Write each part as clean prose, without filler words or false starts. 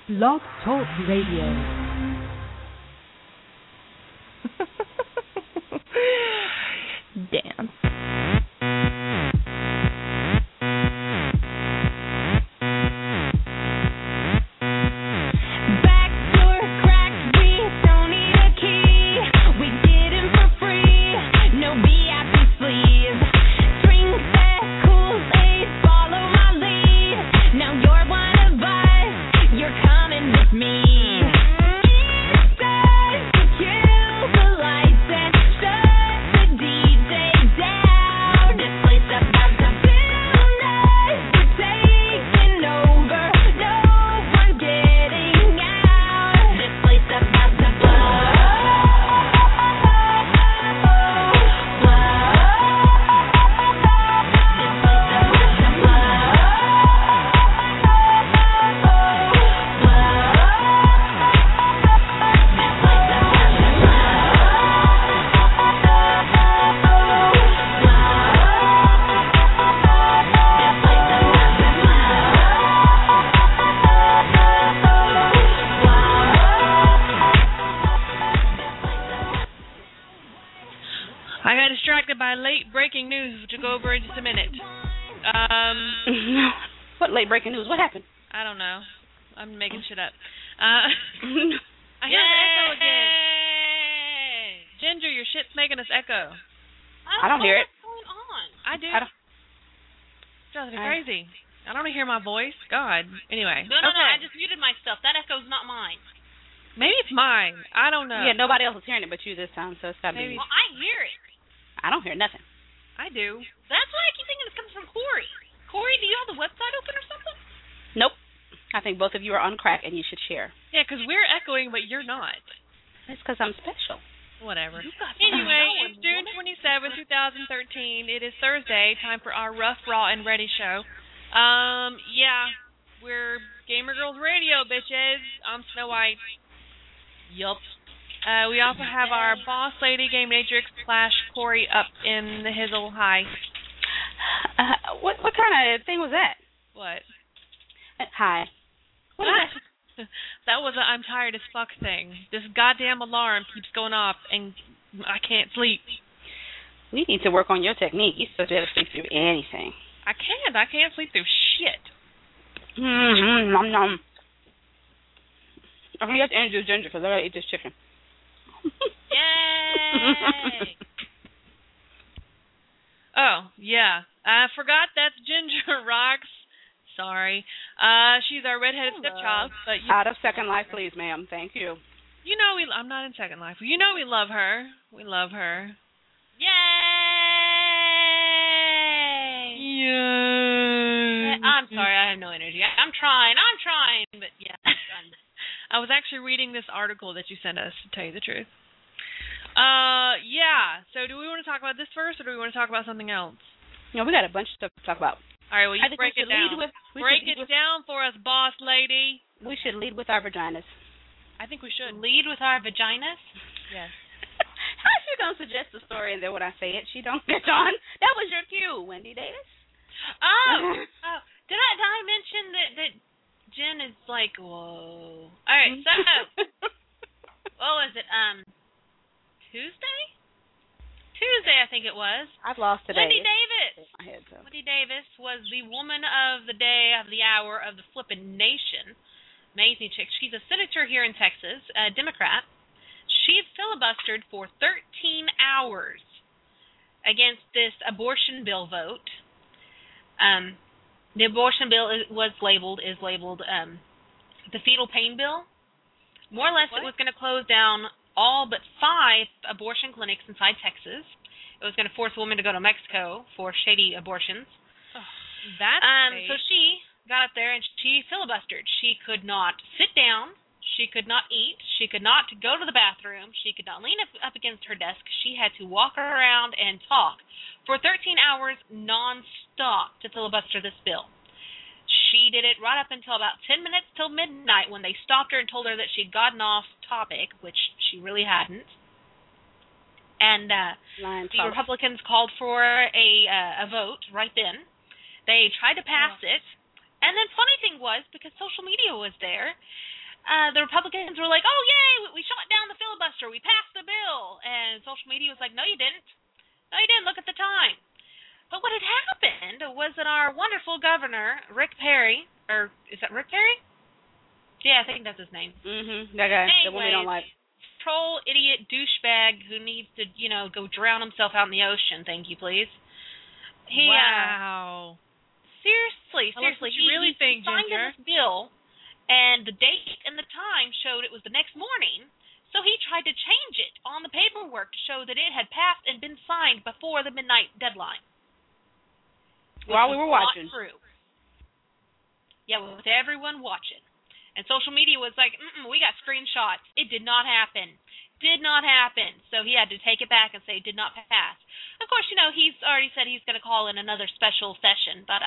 Blog Talk Radio. Damn. What late breaking news? What happened? I don't know. I'm making shit up. I hear the echo again. Ginger, your shit's making us echo. I don't hear it. What's going on? I do. Drives me crazy. I don't hear my voice. God. Anyway. No, I just muted myself. That echo's not mine. Maybe it's mine. I don't know. Yeah, nobody else is hearing it but you this time, so it's got to be. Well, I hear it. I don't hear nothing. I do. That's why I keep thinking it's coming from Corey. Corey, do you have the website open or something? Nope. I think both of you are on crack and you should share. Yeah, because we're echoing, but you're not. That's because I'm special. Whatever. Anyway, it's June 27, 2013. It is Thursday, time for our Rough, Raw, and Ready show. Yeah, we're Gamer Girls Radio, bitches. I'm Snow White. Yup. We also have our boss lady, Game Matrix, / Corey up in the hizzle. Hi. What kind of thing was that? What? Hi. What is that? That was a I'm tired as fuck thing. This goddamn alarm keeps going off, and I can't sleep. We need to work on your technique. You're supposed to be able to sleep through anything. I can't sleep through shit. Nom nom. I think you have to introduce Ginger because I gotta eat this chicken. Yay! Oh, yeah. I forgot that's Ginger Rocks. Sorry. She's our redheaded stepchild. But out of Second Life, please, ma'am. Thank you. You know I'm not in Second Life. You know we love her. We love her. Yay! Yay! I'm sorry, I have no energy. I'm trying, but yeah, I'm done. I was actually reading this article that you sent us, to tell you the truth. Yeah. So do we want to talk about this first, or do we want to talk about something else? No, we got a bunch of stuff to talk about. All right, well, you break it down. Break it down for us, boss lady. We should lead with our vaginas. I think we should. Lead with our vaginas? Yes. How's she going to suggest the story and then when I say it, she don't get on? That was your cue, Wendy Davis. Oh. Did I mention that Jen is like, whoa. All right, so, what was it, Tuesday, I think it was. I've lost today. Wendy Davis. My head, so. Wendy Davis was the woman of the day, of the hour, of the flippin' nation. Amazing chick. She's a senator here in Texas, a Democrat. She filibustered for 13 hours against this abortion bill vote. The abortion bill is labeled the fetal pain bill. More or less, It was going to close down all but 5 abortion clinics inside Texas. It was going to force women to go to Mexico for shady abortions. Oh, that's so she got up there and she filibustered. She could not sit down. She could not eat. She could not go to the bathroom. She could not lean up against her desk. She had to walk around and talk for 13 hours nonstop to filibuster this bill. She did it right up until about 10 minutes till midnight when they stopped her and told her that she'd gotten off topic, which she really hadn't. And the Republicans called for a vote right then. They tried to pass it. And then funny thing was, because social media was there, the Republicans were like, oh, yay, we shot down the filibuster. We passed the bill. And social media was like, no, you didn't. No, you didn't. Look at the time. But what had happened was that our wonderful governor, Rick Perry, or is that Rick Perry? Yeah, I think that's his name. Mm-hmm. That guy, the one we don't like. Troll, idiot, douchebag who needs to, go drown himself out in the ocean. Thank you, please. Wow. Seriously. You really think, signed Ginger? this bill, and the date and the time showed it was the next morning, so he tried to change it on the paperwork to show that it had passed and been signed before the midnight deadline. While we were watching. Not true. Yeah, with everyone watching. And social media was like, we got screenshots. It did not happen. Did not happen. So he had to take it back and say it did not pass. Of course, he's already said he's going to call in another special session, but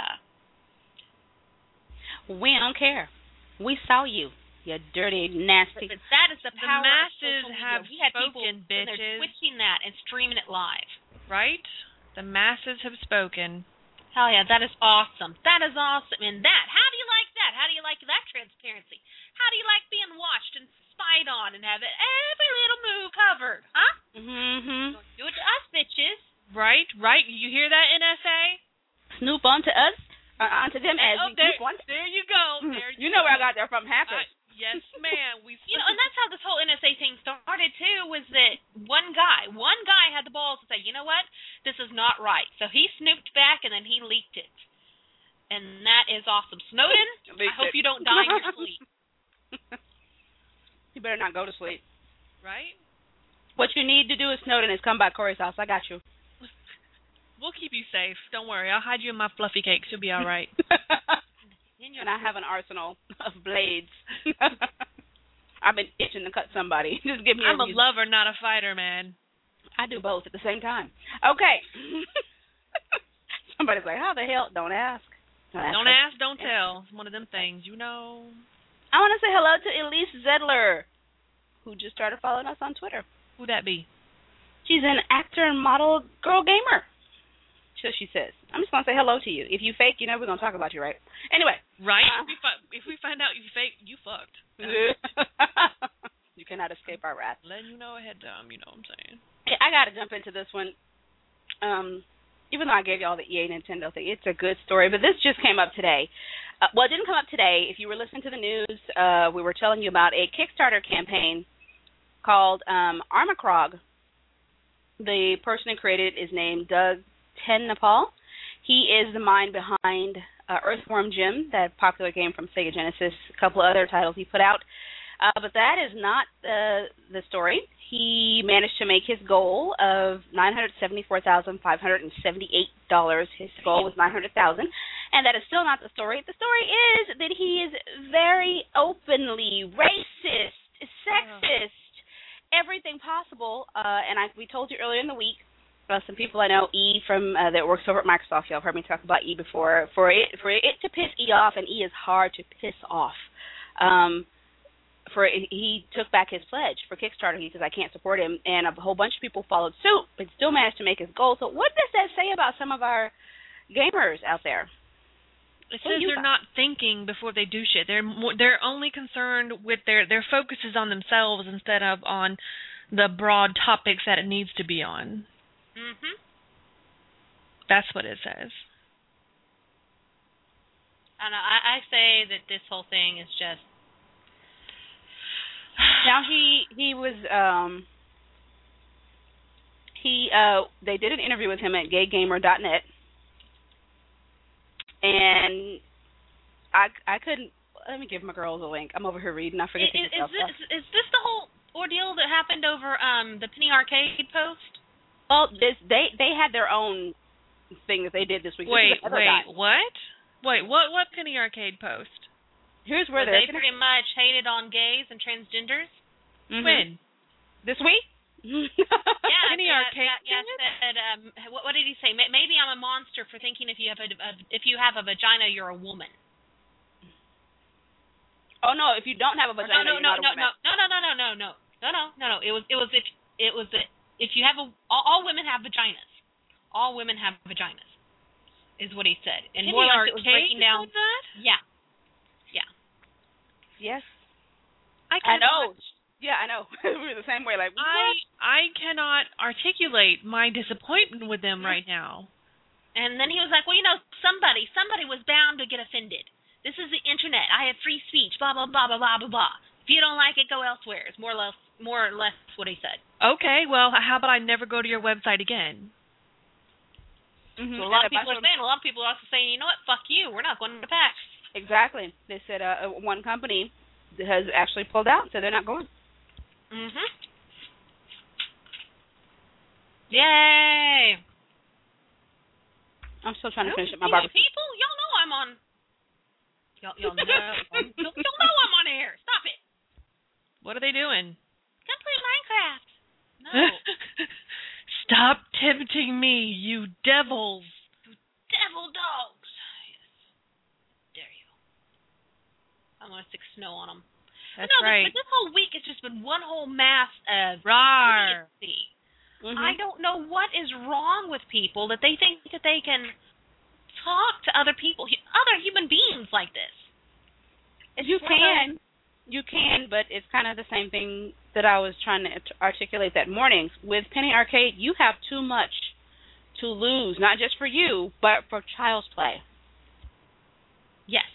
we don't care. We saw you dirty, nasty. But that is the power the masses of social media. have We had spoken, people they're bitches. twitching that and streaming it live. Right? The masses have spoken. Hell yeah, that is awesome. That is awesome. And how do you like that? How do you like that transparency? How do you like being watched and spied on and have every little move covered? Huh? Mm-hmm. Do it to us, bitches. Right? You hear that, NSA? Snoop onto us, onto them as we there, snoop onto. there you go. There You know where I got that from, Hackers. Yes, ma'am. And that's how this whole NSA thing started too. Was that one guy had the balls to say, you know what, this is not right. So he snooped back and then he leaked it, and that is awesome. Snowden, I hope you don't die in your sleep. You better not go to sleep. Right? What you need to do is Snowden is come by Corey's house. I got you. We'll keep you safe. Don't worry. I'll hide you in my fluffy cakes. You'll be all right. And I have an arsenal of blades. I've been itching to cut somebody. Just give me I'm a lover, not a fighter, man. I do both at the same time. Okay. Somebody's like, how the hell? Don't ask. Don't ask, don't tell. It's one of them things, I want to say hello to Elise Zedler, who just started following us on Twitter. Who'd that be? She's an actor and model girl gamer. So she says. I'm just going to say hello to you. If you fake, we're going to talk about you, right? Anyway. Right? If we find out you fake, you fucked. You cannot escape our wrath. Letting you know ahead of time, you know what I'm saying. Hey, I got to jump into this one. Even though I gave you all the EA Nintendo thing, it's a good story. But this just came up today. Well, it didn't come up today. If you were listening to the news, we were telling you about a Kickstarter campaign called Armacrog. The person who created it is named Doug Tenapal. He is the mind behind Earthworm Jim, that popular game from Sega Genesis, a couple of other titles he put out. But that is not the story. He managed to make his goal of $974,578. His goal was $900,000, and that is still not the story. The story is that he is very openly racist, sexist, everything possible. And we told you earlier in the week. Some people I know, E from that works over at Microsoft, y'all have heard me talk about E before. For it to piss E off, and E is hard to piss off. He took back his pledge for Kickstarter. He says, I can't support him, and a whole bunch of people followed suit, but still managed to make his goal. So what does that say about some of our gamers out there? It says they're not thinking before they do shit. They're only concerned with their focus is on themselves instead of on the broad topics that it needs to be on. Mhm. That's what it says. And I say that this whole thing is just. Now he was they did an interview with him at GayGamer.net, and I couldn't. Let me give my girls a link. I'm over here reading. I forget to get stuff. Is this the whole ordeal that happened over the Penny Arcade post? Well, they had their own thing that they did this week. Wait, what? Wait, what Penny Arcade post? Here's where they pretty much hated on gays and transgenders. Mm-hmm. When? This week? Yeah, Penny Arcade. Yeah, said, what did he say? Maybe I'm a monster for thinking if you have a vagina, you're a woman. Oh no! If you don't have a vagina, you're not a woman. No. It was if you have all women have vaginas. All women have vaginas, is what he said. And Penny more like Arcade it was breaking down. that? Yeah. Yes. I know. Yeah, I know. We were the same way. Like, what? I cannot articulate my disappointment with them right now. And then he was like, well, somebody was bound to get offended. This is the internet. I have free speech. Blah blah blah blah blah blah blah. If you don't like it, go elsewhere. It's more or less what he said. Okay, well, how about I never go to your website again? Mm-hmm. So a lot of people are saying. A lot of people are also saying, you know what? Fuck you. We're not going to PAX. Exactly. They said one company has actually pulled out, so they're not going. Mhm. Yay! I'm still trying to finish up my barbecue. People, y'all know I'm on. Y'all know I'm on air. Stop it. What are they doing? Come play Minecraft. No. Stop tempting me, you devils. You devil dogs. Yes. Dare you. I'm going to stick snow on them. That's right. But this whole week has just been one whole mass of rawr. I don't know what is wrong with people that they think that they can talk to other people, other human beings like this. You can, but it's kind of the same thing that I was trying to articulate that morning. With Penny Arcade, you have too much to lose, not just for you, but for child's play. Yes.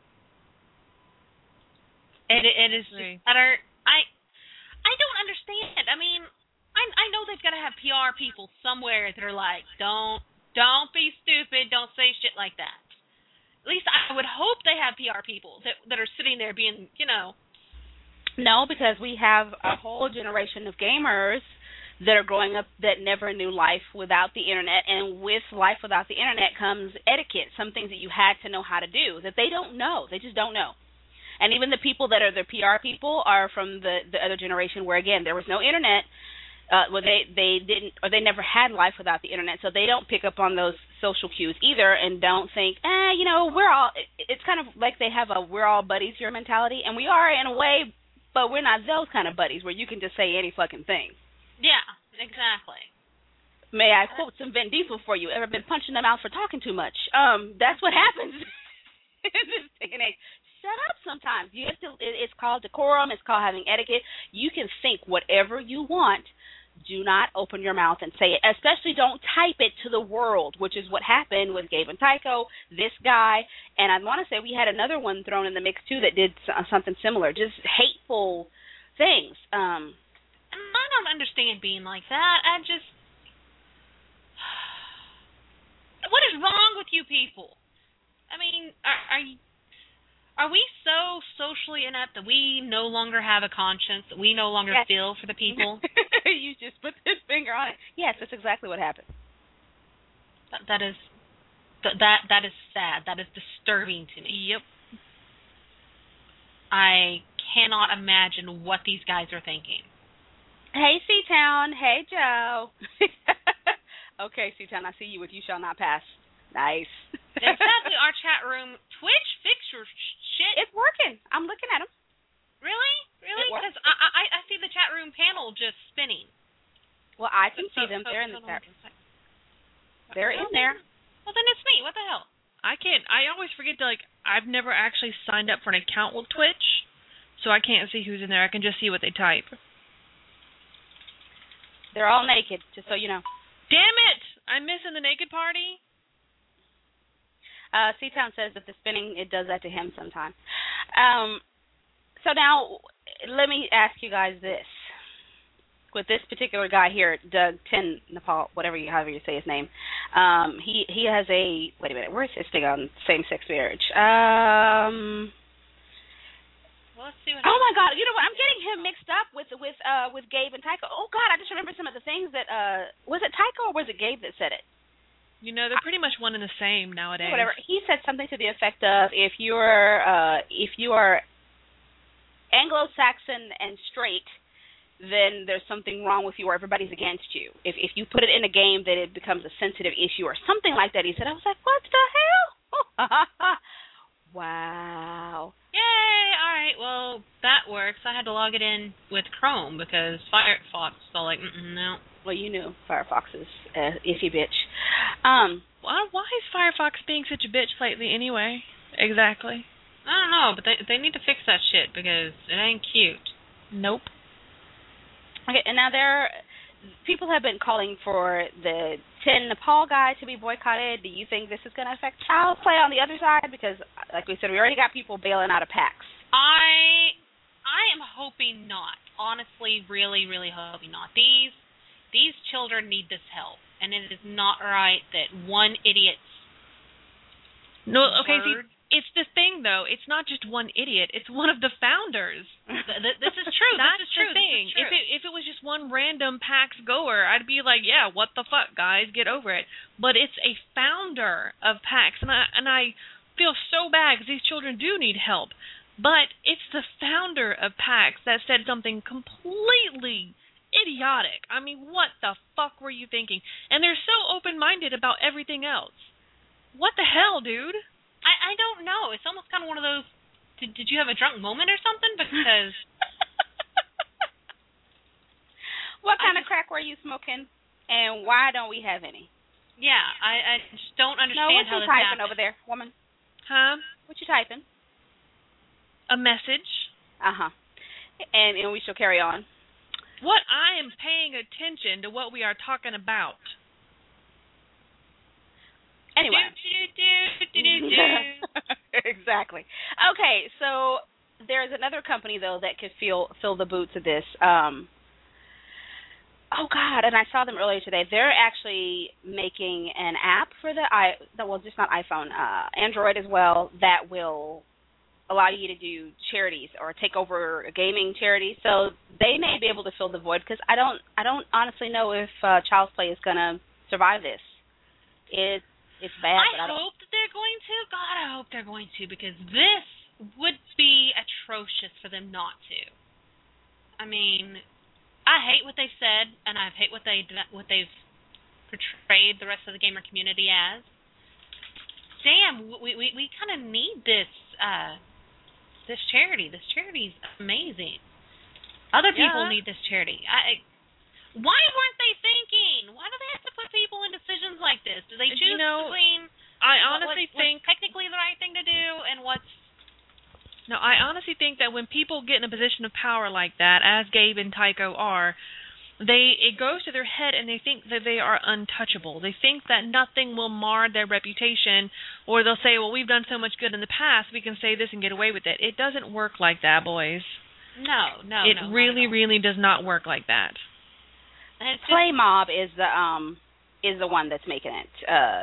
It is just utter. I don't understand. I mean, I know they've got to have PR people somewhere that are like, don't be stupid, don't say shit like that. At least I would hope they have PR people that are sitting there being, No, because we have a whole generation of gamers that are growing up that never knew life without the internet, and with life without the internet comes etiquette, some things that you had to know how to do that they don't know. They just don't know. And even the people that are the PR people are from the other generation where, again, there was no internet. They didn't, or they never had life without the internet, so they don't pick up on those social cues either, and don't think, we're all. It's kind of like they have a "we're all buddies" here mentality, and we are in a way, but we're not those kind of buddies where you can just say any fucking thing. Yeah, exactly. May I quote some Vin Diesel for you? Ever been punched in the mouth for talking too much? That's what happens in this day and age. Shut up sometimes. You have to. It's called decorum. It's called having etiquette. You can think whatever you want. Do not open your mouth and say it. Especially don't type it to the world, which is what happened with Gabe and Tycho, this guy. And I want to say we had another one thrown in the mix, too, that did something similar. Just hateful things. I don't understand being like that. What is wrong with you people? I mean, are we so socially inept that we no longer have a conscience, that we no longer feel for the people? You just put this finger on it. Yes, that's exactly what happened. That is sad. That is disturbing to me. Yep. I cannot imagine what these guys are thinking. Hey, C-Town. Hey, Joe. Okay, C-Town, I see you with You Shall Not Pass. Nice. Exactly. Our chat room. Twitch, fix your shit. It's working. I'm looking at them. Really? Because I see the chat room panel just spinning. Well, I can see them. They're in the chat room. They're in there. Well, then it's me. What the hell? I can't. I always forget to, I've never actually signed up for an account with Twitch, so I can't see who's in there. I can just see what they type. They're all naked, just so you know. Damn it! I'm missing the naked party. C-Town says that the spinning, it does that to him sometimes. So now, let me ask you guys this. With this particular guy here, Doug Ten Nepal, however you say his name, he has a, wait a minute, where's his thing on same-sex marriage? Well, let's see what oh my God! You know what? I'm getting him mixed up with Gabe and Tycho. Oh God! I just remembered some of the things that was it Tycho or was it Gabe that said it? They're pretty much one and the same nowadays. Whatever. He said something to the effect of, if you are Anglo-Saxon and straight, then there's something wrong with you or everybody's against you. If you put it in a game, then it becomes a sensitive issue or something like that. He said, I was like, what the hell? Wow. Yay! All right, well, that works. I had to log it in with Chrome because Firefox felt like, no. Well, you knew Firefox is iffy bitch. Why is Firefox being such a bitch lately anyway? Exactly. I don't know, but they need to fix that shit because it ain't cute. Nope. Okay, and now people have been calling for the Tin Nepal guy to be boycotted. Do you think this is going to affect Child's Play on the other side? Because, like we said, we already got people bailing out of PAX. I am hoping not. Honestly, really, really hoping not. These children need this help, and it is not right that one idiot's No, okay, word. see, it's the thing, though. It's not just one idiot. It's one of the founders. This is true. That's this is true. the thing. This is true. If it was just one random PAX goer, I'd be like, yeah, what the fuck, guys, get over it. But it's a founder of PAX, and I feel so bad because these children do need help. But it's the founder of PAX that said something completely idiotic. I mean, what the fuck were you thinking? And they're so open-minded about everything else. What the hell, dude? I don't know. It's almost kind of one of those, did you have a drunk moment or something? Because... What kind of crack were you smoking, and why don't we have any? Yeah, I just don't understand how this what you typing happened. over there, woman? Huh? What you typing? A message. Uh-huh. And we shall carry on. What I am paying attention to what we are talking about. Anyway. Exactly. Okay, so there's another company, though, that could fill the boots of this. Oh, God, and I saw them earlier today. They're actually making an app for just not iPhone, Android as well, that will allow you to do charities or take over a gaming charity. So they may be able to fill the void, because I don't honestly know if Child's Play is going to survive this. It's bad. I hope that they're going to. God, I hope they're going to, because this would be atrocious for them not to. I mean, I hate what they've said, and I hate what they've portrayed the rest of the gamer community as. Damn, we kind of need this charity. This charity's amazing. Other people need this charity. Why weren't they thinking? Why do they have to put people in decisions like this? Do they choose between what's technically the right thing to do and what's... No, I honestly think that when people get in a position of power like that, as Gabe and Tycho are, it goes to their head and they think that they are untouchable. They think that nothing will mar their reputation, or they'll say, well, we've done so much good in the past, we can say this and get away with it. It doesn't work like that, boys. No. It really, really does not work like that. Playmob is the one that's making it.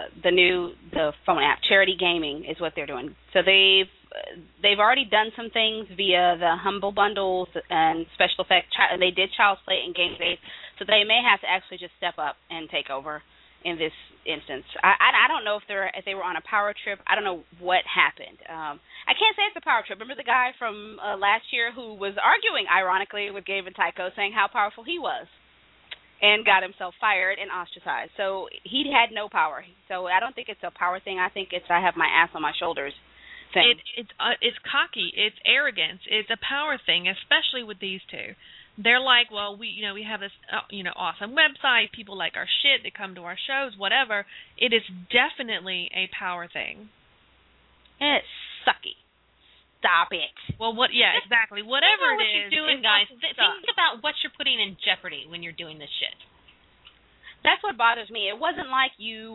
The phone app, Charity Gaming, is what they're doing. So they've already done some things via the Humble Bundles and special effects. They did Child's Play and Game Base, so they may have to actually just step up and take over in this instance. I don't know if they were on a power trip. I don't know what happened. I can't say it's a power trip. Remember the guy from last year who was arguing, ironically, with Gabe and Tycho, saying how powerful he was, and got himself fired and ostracized. So he had no power. So I don't think it's a power thing. I think it's I have my ass on my shoulders thing. It's cocky. It's arrogance. It's a power thing, especially with these two. They're like, well, we have this awesome website. People like our shit. They come to our shows, whatever. It is definitely a power thing. And it's sucky. Stop it. Well, exactly. Whatever what it is, you're doing, guys. Think about what you're putting in jeopardy when you're doing this shit. That's what bothers me. It wasn't like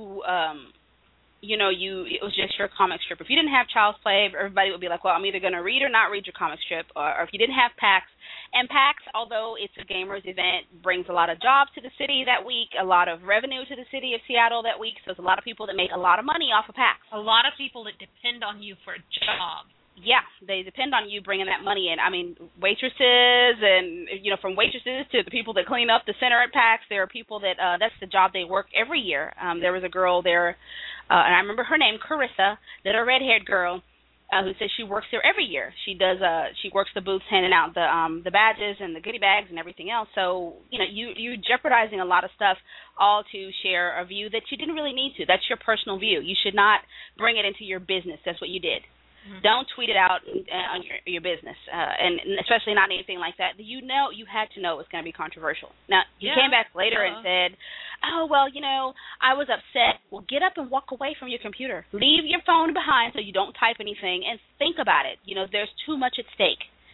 it was just your comic strip. If you didn't have Child's Play, everybody would be like, well, I'm either going to read or not read your comic strip. Or if you didn't have PAX, and PAX, although it's a gamers event, brings a lot of jobs to the city that week, a lot of revenue to the city of Seattle that week. So there's a lot of people that make a lot of money off of PAX. A lot of people that depend on you for a job. Yeah, they depend on you bringing that money in. I mean, waitresses and, from waitresses to the people that clean up the center at PAX, there are people that that's the job they work every year. There was a girl there, and I remember her name, Carissa, that a red-haired girl who says she works there every year. She works the booths handing out the badges and the goodie bags and everything else. So, you're jeopardizing a lot of stuff all to share a view that you didn't really need to. That's your personal view. You should not bring it into your business. That's what you did. Mm-hmm. Don't tweet it out on your business, and especially not anything like that. You had to know it was going to be controversial. Now, he came back later and said, oh, well, I was upset. Well, get up and walk away from your computer. Leave your phone behind so you don't type anything, and think about it. There's too much at stake.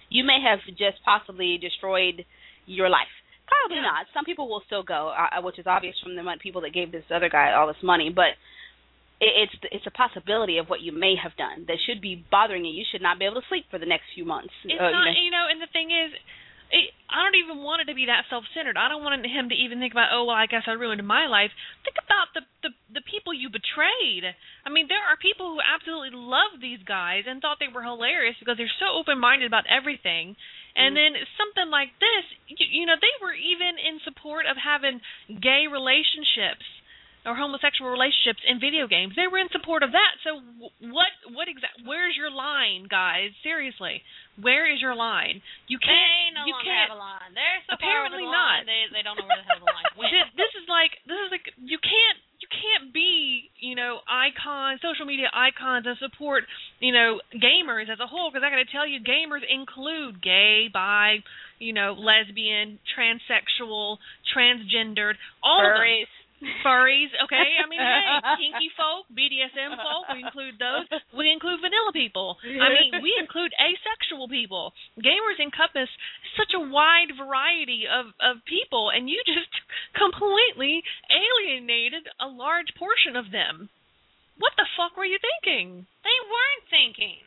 you may have just possibly destroyed your life. Probably not. Some people will still go, which is obvious from the people that gave this other guy all this money. But it's a possibility of what you may have done that should be bothering you. You should not be able to sleep for the next few months. It's not, and the thing is, I don't even want it to be that self-centered. I don't want him to even think about, oh, well, I guess I ruined my life. Think about the people you betrayed. I mean, there are people who absolutely love these guys and thought they were hilarious because they're so open-minded about everything. And then something like this, they were even in support of having gay relationships or homosexual relationships in video games. They were in support of that. So where's your line, guys? Seriously, where is your line? You can't. They no longer have a line. They're so apparently far not. Line, they don't know where the hell the line went. This is like you can't be social media icons and support gamers as a whole, because I got to tell you, gamers include gay, bi, lesbian, transsexual, transgendered, all furries. of them. Furries, okay. I mean, hey, kinky folk, BDSM folk, we include those. We include vanilla people. I mean, we include asexual people. Gamers encompass such a wide variety of people, and you just completely alienated a large portion of them. What the fuck were you thinking? They weren't thinking.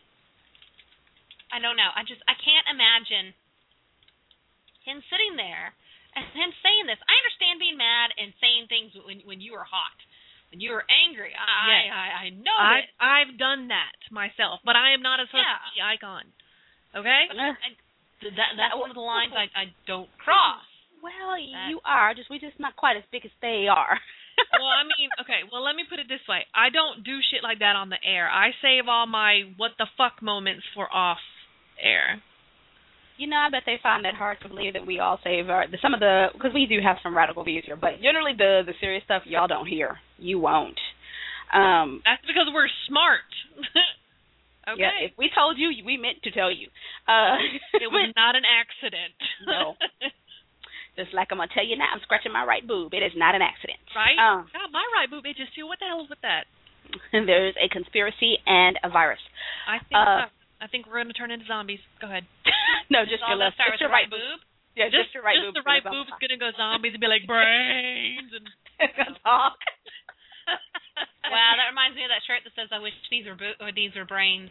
I don't know. I can't imagine him sitting there and him saying this. I understand being mad and saying things when you are hot, when you are angry. I know this. I've done that myself, but I am not a social media icon. Okay? That's one of the lines I don't cross. Well, you are. We're just not quite as big as they are. Well, I mean, okay, well, let me put it this way. I don't do shit like that on the air. I save all my what the fuck moments for off air. I bet they find that hard to believe that we all save because we do have some radical views here, but generally the serious stuff y'all don't hear. You won't. That's because we're smart. Okay. Yeah, if we told you, we meant to tell you. It was not an accident. No. Just like I'm going to tell you now, I'm scratching my right boob. It is not an accident. Right? God, my right boob itches too. What the hell is with that? There's a conspiracy and a virus. I think we're going to turn into zombies. Go ahead. No, just your left. Just your right boob. Yeah, just your right boob. Just the right boob's going to go zombies and be like brains and talk. Wow, that reminds me of that shirt that says, "I wish these were brains."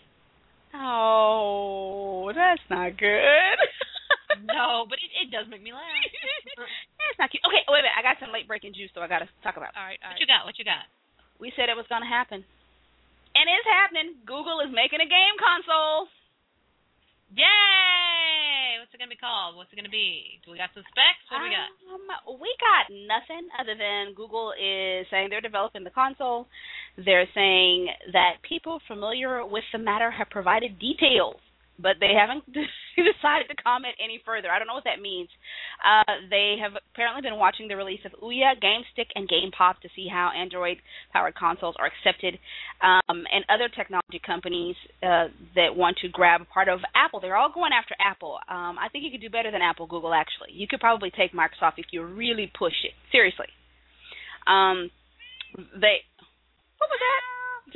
Oh, that's not good. No, but it does make me laugh. That's not cute. Okay, wait a minute. I got some late breaking juice, so I got to talk about. All right. What you got? We said it was going to happen. And it's happening. Google is making a game console. Yay! What's it going to be called? What's it going to be? Do we got some specs? What do we got? We got nothing other than Google is saying they're developing the console. They're saying that people familiar with the matter have provided details, but they haven't decided to comment any further. I don't know what that means. They have apparently been watching the release of Ouya, GameStick, and GamePop to see how Android-powered consoles are accepted, and other technology companies that want to grab a part of Apple. They're all going after Apple. I think you could do better than Apple, Google, actually. You could probably take Microsoft if you really push it. Seriously. What was that?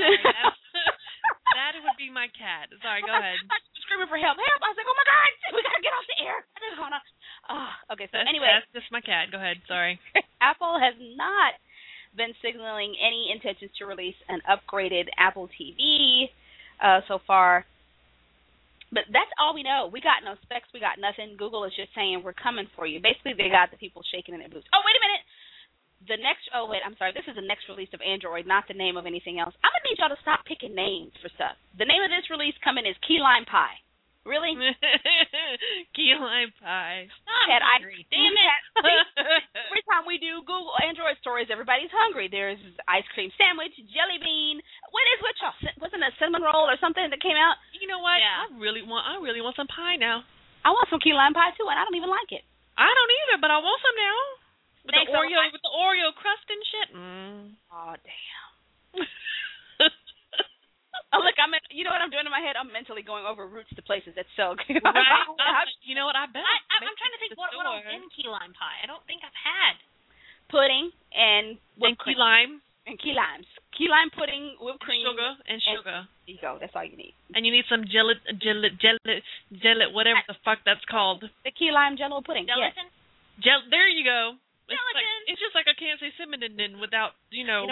That would be my cat. Sorry, go ahead. Screaming for help. I was like, oh my God, we got to get off the air. Okay, so anyway. That's just my cat. Go ahead. Sorry. Apple has not been signaling any intentions to release an upgraded Apple TV so far. But that's all we know. We got no specs. We got nothing. Google is just saying we're coming for you. Basically, they got the people shaking in their boots. Oh, wait a minute. This is the next release of Android, not the name of anything else. I'm going to need y'all to stop picking names for stuff. The name of this release coming is Key Lime Pie. Really? Key Lime Pie. I'm hungry. Damn it. Every time we do Google Android stories, everybody's hungry. There's ice cream sandwich, jelly bean. What is with y'all? Wasn't it a cinnamon roll or something that came out? You know what? Yeah. I really want some pie now. I want some Key Lime Pie, too, and I don't even like it. I don't either, but I want some now. With Thanks, the Oreo crust and shit. Oh, damn. Oh, look, you know what I'm doing in my head? I'm mentally going over routes to places that sell. Right? You know what? I bet. I'm trying to think what else in key lime pie. I don't think I've had. Pudding and whipped key cream. lime. And key limes. Key lime pudding, whipped cream. Sugar. There you go. That's all you need. And you need some gelatin whatever the fuck that's called. The key lime jello pudding. Gelatin? Yes. There you go. Gelatin. It's just like I can't say cinnamon without, cinnamon.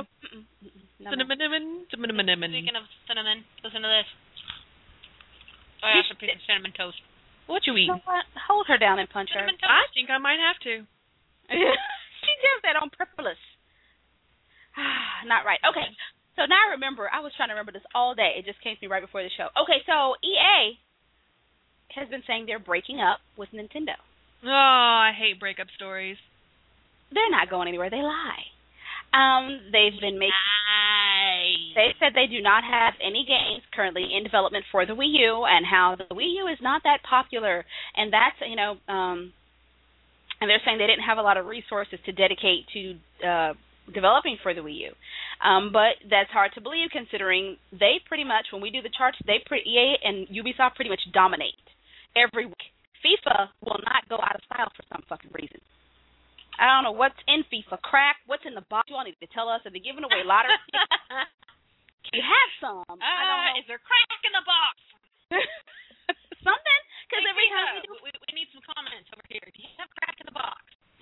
Speaking of cinnamon, listen to this. Oh, I have a piece of cinnamon toast. What you eat? You know what? Hold her down and punch her. Cinnamon toast. I think I might have to. She does that on purpose. Not right. Okay. So now I remember. I was trying to remember this all day. It just came to me right before the show. Okay, so EA has been saying they're breaking up with Nintendo. Oh, I hate breakup stories. They're not going anywhere. They lie. They've been making. They said they do not have any games currently in development for the Wii U, and how the Wii U is not that popular, and that's and they're saying they didn't have a lot of resources to dedicate to developing for the Wii U. But that's hard to believe considering they pretty much, when we do the charts, EA and Ubisoft pretty much dominate every week. FIFA will not go out of style for some fucking reason. I don't know what's in FIFA. Crack, what's in the box? You all need to tell us. Are they giving away lottery tickets? You have some. I don't know. Is there crack in the box? Something? Because Hey, every FIFA, time we do... we need some comments over here. Do you have crack in the box?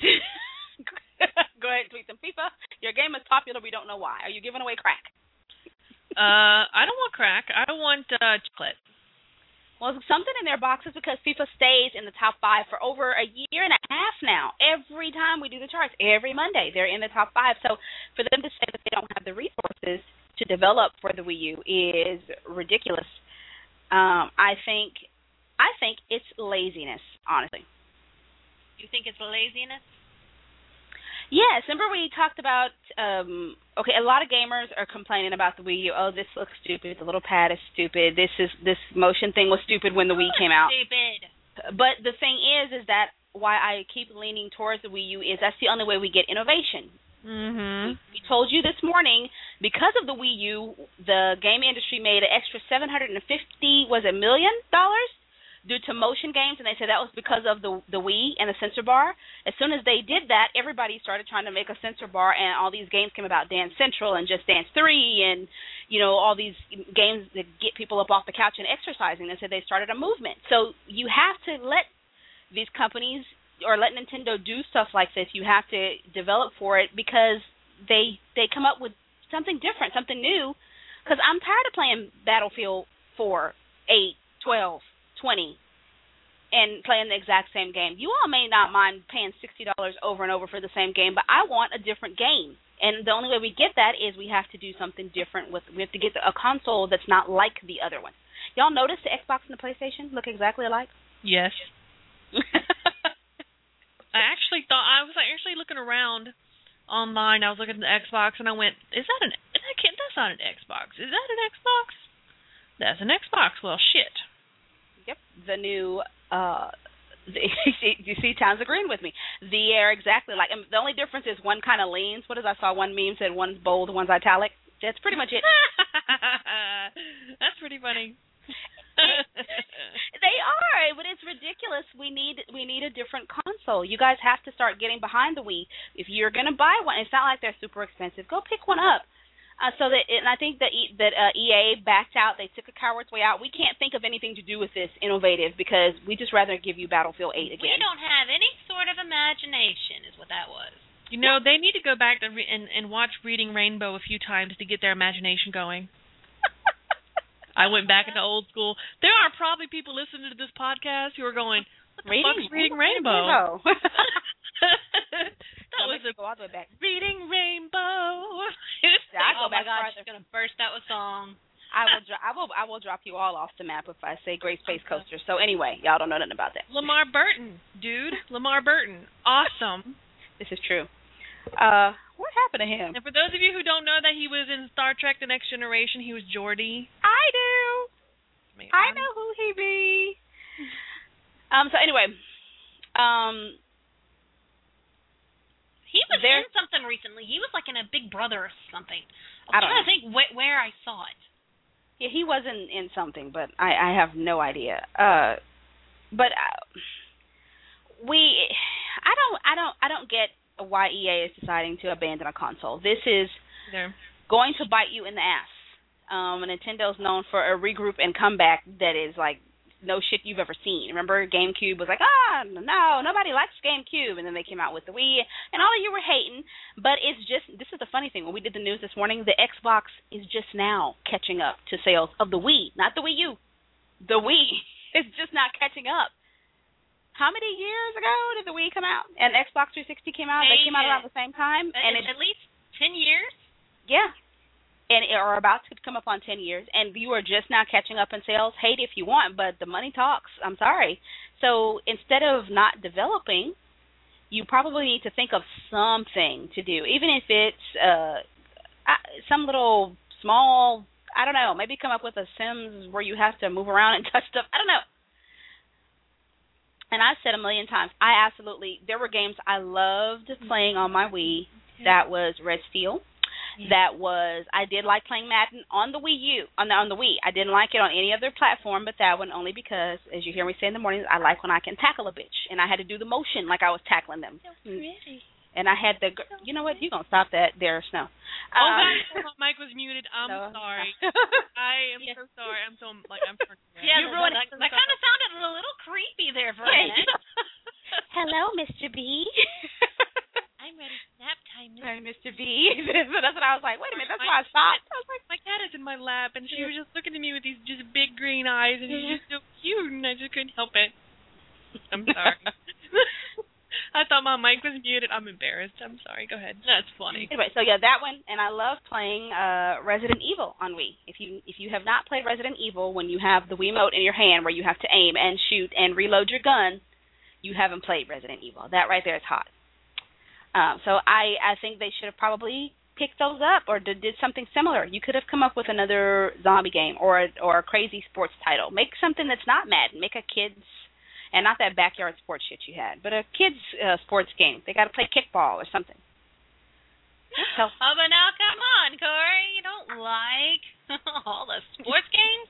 Go ahead and tweet them. FIFA, your game is popular. We don't know why. Are you giving away crack? I don't want crack. I want chocolate. Well, something in their boxes because FIFA stays in the top 5 for over a year and a half now. Every time we do the charts, every Monday, they're in the top 5. So for them to say that they don't have the resources to develop for the Wii U is ridiculous. I think it's laziness, honestly. You think it's laziness? Yes, remember we talked about, a lot of gamers are complaining about the Wii U. Oh, this looks stupid. The little pad is stupid. This motion thing was stupid when the Wii came out. Stupid. But the thing is that why I keep leaning towards the Wii U is that's the only way we get innovation. Mm-hmm. We told you this morning, because of the Wii U, the game industry made an extra $750 million due to motion games, and they said that was because of the Wii and the sensor bar. As soon as they did that, everybody started trying to make a sensor bar, and all these games came about, Dance Central and Just Dance 3, and all these games that get people up off the couch and exercising. They said they started a movement. So you have to let these companies or let Nintendo do stuff like this. You have to develop for it because they come up with something different, something new. Because I'm tired of playing Battlefield 4, 8, 12, 20, and playing the exact same game. You all may not mind paying $60 over and over for the same game, but I want a different game. And the only way we get that is we have to do something different. We have to get a console that's not like the other one. Y'all notice the Xbox and the PlayStation look exactly alike? Yes. I was actually looking around online. I was looking at the Xbox, and I went, that's not an Xbox. Is that an Xbox? That's an Xbox. Well, shit. Yep, the new. You see, Town's agreeing with me. They're exactly like. The only difference is one kind of leans. What is I saw one meme said one's bold, one's italic. That's pretty much it. That's pretty funny. They are, but it's ridiculous. We need a different console. You guys have to start getting behind the Wii. If you're gonna buy one, it's not like they're super expensive. Go pick one up. And I think that EA backed out. They took a coward's way out. We can't think of anything to do with this innovative because we just rather give you Battlefield 8 again. We don't have any sort of imagination, is what that was. They need to go back to and watch Reading Rainbow a few times to get their imagination going. I went back into old school. There are probably people listening to this podcast who are going, what the fuck's Reading Rainbow? That was go all the way back. Reading Rainbow. Oh my God, she's gonna burst out with song. I will drop you all off the map if I say Great Space Coaster. So anyway, y'all don't know nothing about that. Lamar Burton, dude. Lamar Burton. Awesome. This is true. What happened to him? And for those of you who don't know that he was in Star Trek The Next Generation, he was Geordi. I do. I know who he be. So anyway, he was in something recently. He was like in a Big Brother or something. I don't know. I think where I saw it. Yeah, he was in something, but I have no idea. I don't get why EA is deciding to abandon a console. This is going to bite you in the ass. Nintendo's known for a regroup and comeback that is like no shit you've ever seen. Remember, GameCube was like, no, nobody likes GameCube, and then they came out with the Wii, and all of you were hating. But it's just, this is the funny thing. When we did the news this morning, the Xbox is just now catching up to sales of the Wii, not the Wii U. The Wii is just not catching up. How many years ago did the Wii come out? And Xbox 360 came out? They came out around the same time. And at least 10 years? Yeah. And are about to come up on 10 years. And you are just now catching up in sales. Hate if you want, but the money talks. I'm sorry. So instead of not developing, you probably need to think of something to do. Even if it's some little small, I don't know, maybe come up with a Sims where you have to move around and touch stuff. I don't know. And I've said a million times, there were games I loved playing on my Wii. That was Red Steel. I did like playing Madden on the Wii U, on the Wii. I didn't like it on any other platform but that one, only because, as you hear me say in the mornings, I like when I can tackle a bitch. And I had to do the motion like I was tackling them. So pretty. And I had you know what? You're going to stop that there, Snow. God, my mic was muted. I'm no. sorry. I am so sorry. I'm turning around. Yeah, you ruined it. That kind of sounded a little creepy there for a minute. Hello, Mr. B. I'm ready for nap time. Sorry, Mr. B. So that's what I was like, wait a minute, that's why I stopped. I was like, my cat is in my lap, and she was just looking at me with these just big green eyes, and she's just so cute, and I just couldn't help it. I'm sorry. I thought my mic was muted. I'm embarrassed. I'm sorry. Go ahead. That's funny. Anyway, so yeah, that one, and I love playing Resident Evil on Wii. If you have not played Resident Evil, when you have the Wiimote in your hand where you have to aim and shoot and reload your gun, you haven't played Resident Evil. That right there is hot. So I think they should have probably picked those up or did something similar. You could have come up with another zombie game or a crazy sports title. Make something that's not Madden. Make a kids. And not that backyard sports shit you had, but a kids' sports game. They got to play kickball or something. Oh, but now come on, Corey. You don't like all the sports games?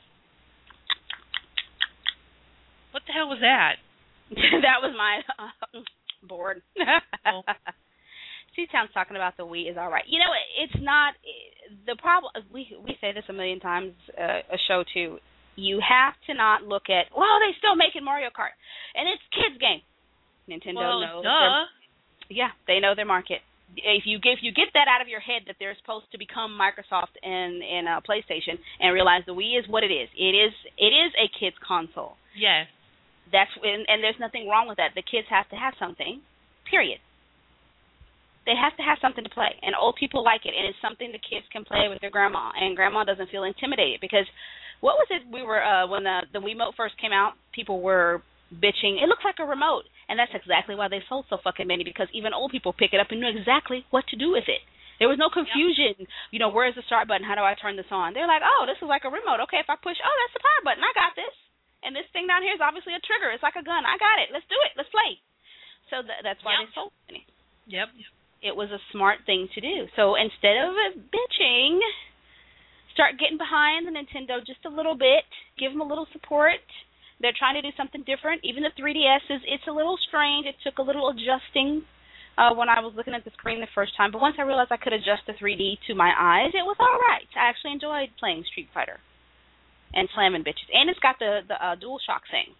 What the hell was that? That was my board. Oh. C-Town's talking about the Wii is all right. You know, it's not the problem. We say this a million times a show too. You have to not look at, they still making Mario Kart, and it's kids' game. Nintendo knows. Yeah, they know their market. If you get that out of your head that they're supposed to become Microsoft and PlayStation, and realize the Wii is what it is. It is a kids' console. Yes. And there's nothing wrong with that. The kids have to have something. Period. They have to have something to play, and old people like it, and it's something the kids can play with their grandma, and grandma doesn't feel intimidated because. What was it we were, when the Wiimote first came out, people were bitching, it looks like a remote. And that's exactly why they sold so fucking many, because even old people pick it up and knew exactly what to do with it. There was no confusion. Yep. You know, where's the start button? How do I turn this on? They're like, oh, this is like a remote. Okay, if I push, that's the power button. I got this. And this thing down here is obviously a trigger. It's like a gun. I got it. Let's do it. Let's play. So that's why they sold so many. Yep. It was a smart thing to do. So instead of bitching, start getting behind the Nintendo just a little bit. Give them a little support. They're trying to do something different. Even the 3DS it's a little strange. It took a little adjusting when I was looking at the screen the first time. But once I realized I could adjust the 3D to my eyes, it was all right. I actually enjoyed playing Street Fighter and slamming bitches. And it's got the DualShock thing.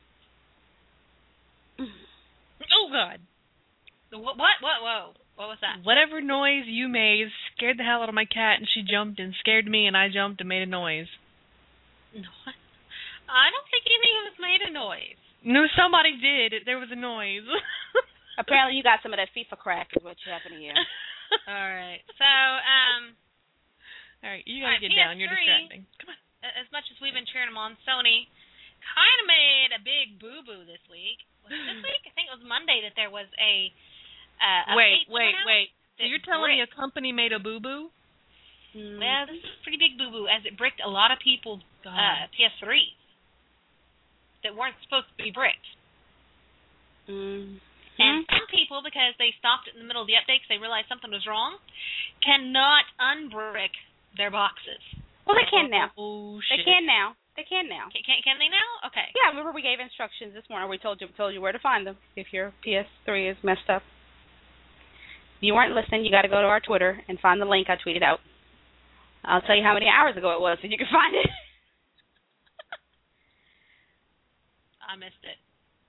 Oh, God. What? Whoa. What was that? Whatever noise you made scared the hell out of my cat, and she jumped and scared me, and I jumped and made a noise. No, I don't think anything was made a noise. No, somebody did. There was a noise. Apparently you got some of that FIFA crack is what you happen to hear. All right. So, all right, you got to get down. You're distracting. Come on. As much as we've been cheering them on, Sony kind of made a big boo-boo this week. Was it this week? I think it was Monday that there was a wait. So you're telling me a company made a boo-boo? Well, this is a pretty big boo-boo, as it bricked a lot of people's PS3s that weren't supposed to be bricked. Mm-hmm. And some people, because they stopped it in the middle of the update because they realized something was wrong, cannot unbrick their boxes. Well, they can now. Oh, shit. They can now. Can they now? Okay. Yeah, remember we gave instructions this morning. We told you where to find them if your PS3 is messed up. If you weren't listening, you got to go to our Twitter and find the link I tweeted out. I'll tell you how many hours ago it was so you can find it. I missed it.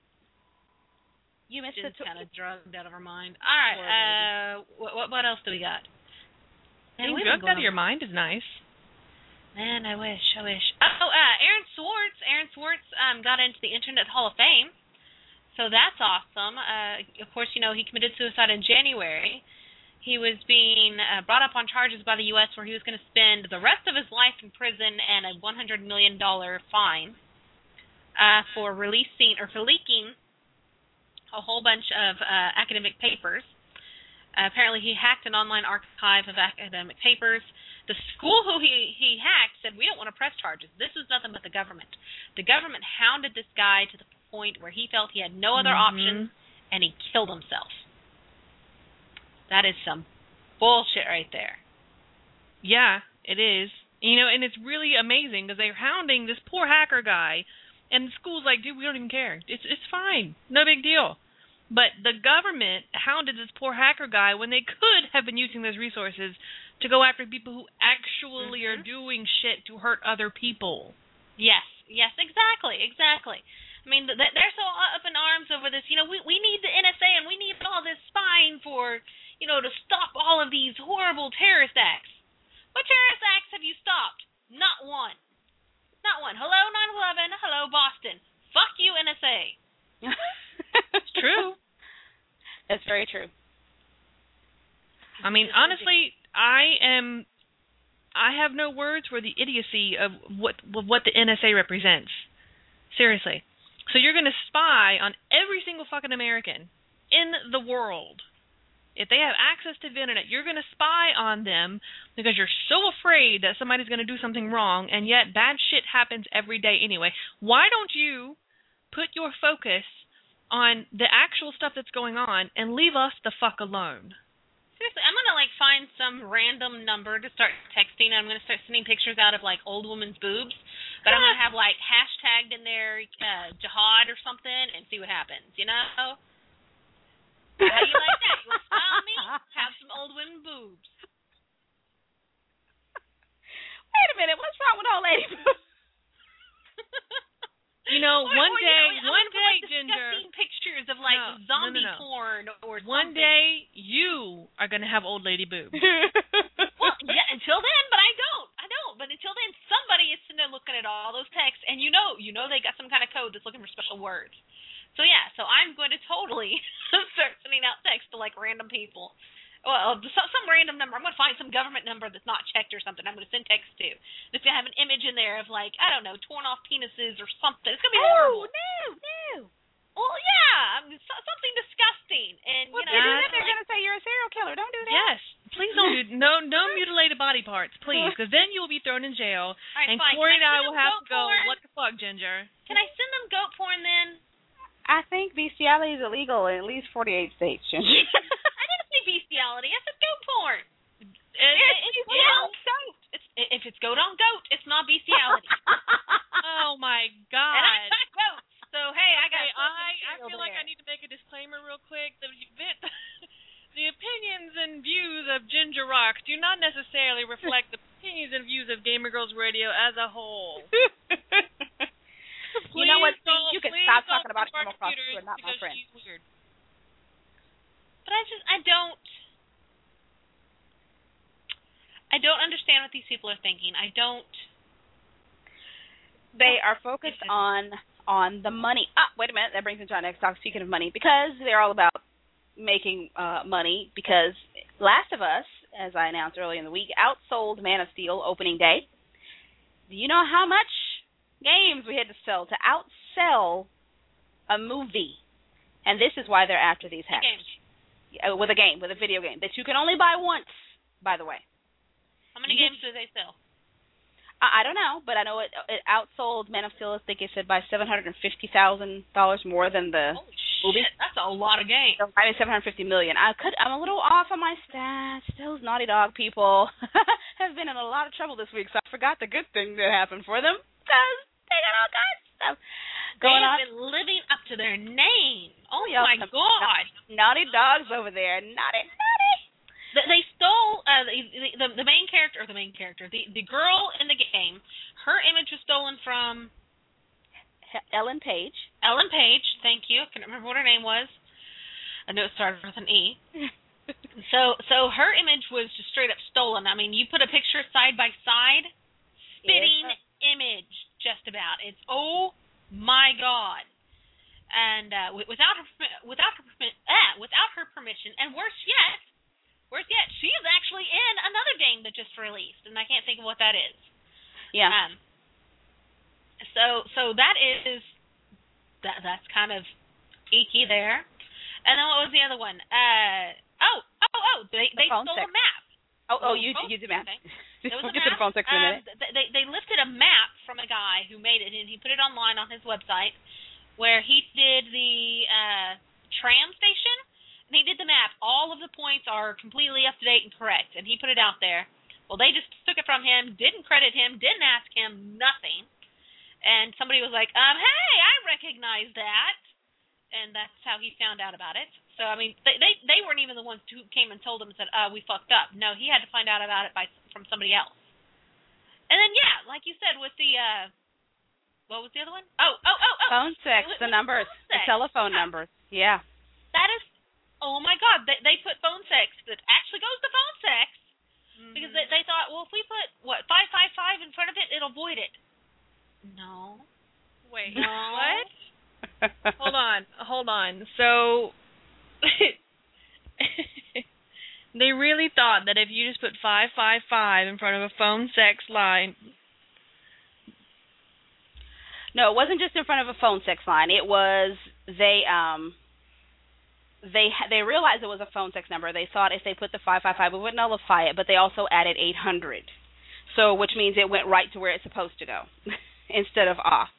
You missed Just it. kind of drugged out of her mind. All right. What else do we got? Man, Being we've been drugged out of going your mind is nice. Man, I wish. Oh, Aaron Swartz. Aaron Swartz got into the Internet Hall of Fame. So that's awesome. Of course, you know, he committed suicide in January. He was being brought up on charges by the U.S. where he was going to spend the rest of his life in prison and a $100 million fine for leaking a whole bunch of academic papers. Apparently, he hacked an online archive of academic papers. The school who he hacked said, we don't want to press charges. This is nothing but the government. The government hounded this guy to the point where he felt he had no other option, and he killed himself. That is some bullshit right there. Yeah, it is. You know, and it's really amazing because they're hounding this poor hacker guy, and the school's like, dude, we don't even care. It's fine. No big deal. But the government hounded this poor hacker guy when they could have been using those resources to go after people who actually are doing shit to hurt other people. Yes, exactly. I mean, they're so up in arms over this. You know, we need the NSA and we need all this spying for, you know, to stop all of these horrible terrorist acts. What terrorist acts have you stopped? Not one. Hello, 9/11. Hello, Boston. Fuck you, NSA. It's true. That's very true. I mean, honestly, I have no words for the idiocy of what the NSA represents. Seriously. So you're going to spy on every single fucking American in the world. If they have access to the internet, you're going to spy on them because you're so afraid that somebody's going to do something wrong, and yet bad shit happens every day anyway. Why don't you put your focus on the actual stuff that's going on and leave us the fuck alone? Seriously, I'm going to, like, find some random number to start texting, and I'm going to start sending pictures out of, like, old women's boobs, but I'm going to have, like, hashtagged in there jihad or something and see what happens, you know? How do you like that? You want to smile at me? Have some old women boobs. Wait a minute, what's wrong with old lady boobs? You know, one day, disgusting Ginger. pictures of like zombie porn or something. One day, you are going to have old lady boobs. Well, yeah, until then, but I don't. But until then, somebody is sitting there looking at all those texts, and you know they got some kind of code that's looking for special words. So yeah, so I'm going to totally start sending out texts to like random people. Well, some random number. I'm going to find some government number that's not checked or something. I'm going to send text to. It's going to have an image in there of like, I don't know, torn off penises or something. It's going to be horrible. No. Well, yeah, something disgusting. And Well, you know, they're going to say you're a serial killer. Don't do that. Yes. Please don't do no mutilated body parts, please, because then you will be thrown in jail. All right, and fine. Corey and I will have to go, porn? what the fuck, Ginger? Can I send them goat porn then? I think bestiality is illegal in at least 48 states, Ginger. I didn't say bestiality. I said goat porn. It's goat. If it's goat on goat, it's not bestiality. Oh my God. And I got goats. So hey, I feel like I need to make a disclaimer real quick. The opinions and views of Ginger Rock do not necessarily reflect the opinions and views of Gamer Girls Radio as a whole. You know what, Steve? You can stop talking about Animal Crossing. You're not my friend. She's weird. But I don't understand what these people are thinking. They are focused on the money. Wait a minute. That brings me to our next talk. Speaking of money, because they're all about making money, because Last of Us, as I announced earlier in the week, outsold Man of Steel opening day. Do you know how much games we had to sell to outsell a movie? And this is why they're after these hackers. With a video game that you can only buy once, by the way. How many games do they sell? I don't know, but I know it outsold Man of Steel, I think it said, by $750,000 more than the movie. Shit, that's a lot of games. So, I mean, $750 million. I'm a little off on my stats. Those Naughty Dog people have been in a lot of trouble this week, so I forgot the good thing that happened for them because they got all kinds of stuff going on. They've been living up to their name. Oh, my God. Naughty Dogs over there. Naughty. They stole the main character, the girl in the game. Her image was stolen from Ellen Page. Ellen Page, thank you. I couldn't remember what her name was. I knew it started with an E. So her image was just straight up stolen. I mean, you put a picture side by side, spitting image, just about. It's oh my god. And without her permission, and worse yet, she is actually in another game that just released, and I can't think of what that is. Yeah. So that's kind of icky there. And then what was the other one? They stole a map. You did map. Okay. There was We'll a get to the phone sex in a minute. They lifted a map from a guy who made it, and he put it online on his website, where he did the tram station, and he did the map. All of the points are completely up to date and correct, and he put it out there. Well, they just took it from him, didn't credit him, didn't ask him, nothing. And somebody was like, hey, I recognize that. And that's how he found out about it. So, I mean, they weren't even the ones who came and told him and said, we fucked up. No, he had to find out about it from somebody else. And then, yeah, like you said, with the, what was the other one? Phone sex, the numbers, the telephone numbers. Yeah. That is, oh my God, they put phone sex that actually goes to phone sex. Because they thought, well, if we put, 555 in front of it, it'll void it. No. Wait, no. what? Hold on. So, they really thought that if you just put 555 in front of a phone sex line. No, it wasn't just in front of a phone sex line. It was, they realized it was a phone sex number. They thought if they put the 555, it would nullify it, but they also added 800. So, which means it went right to where it's supposed to go instead of off.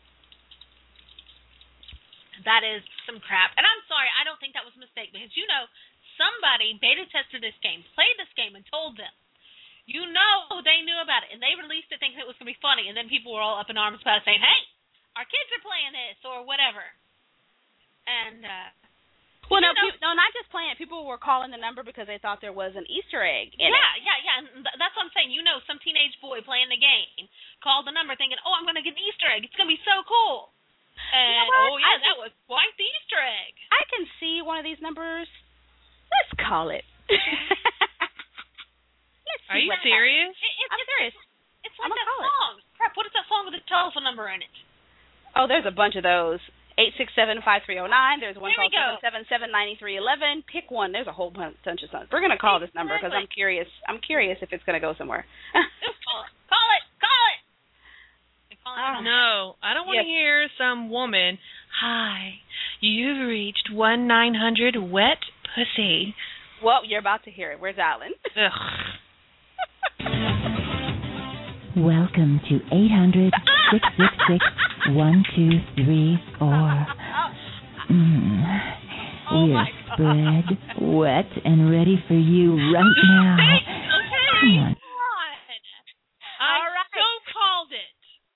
That is some crap. And I'm sorry, I don't think that was a mistake, because, somebody beta tested this game, played this game, and told them. They knew about it, and they released it thinking it was going to be funny, and then people were all up in arms about it saying, hey, our kids are playing this, or whatever. And, not just playing it. People were calling the number because they thought there was an Easter egg in it. Yeah. And that's what I'm saying. Some teenage boy playing the game called the number thinking, I'm going to get an Easter egg. It's going to be so cool. And, that was quite the Easter egg. I can see one of these numbers. Let's call it. Are you serious? I'm serious. It's like that song. Crap, what is that song with the telephone number in it? Oh, there's a bunch of those. 867-5309. There's one called 777-9311. Pick one. There's a whole bunch of songs. We're going to call this number because I'm curious. I'm curious if it's going to go somewhere. Call it. No, I don't want to hear some woman, hi, you've reached 1-900-WET pussy. Well, you're about to hear it. Where's Alan? Welcome to 800-666-1234. We're spread, wet, and ready for you right now. Okay. Come on. So called it.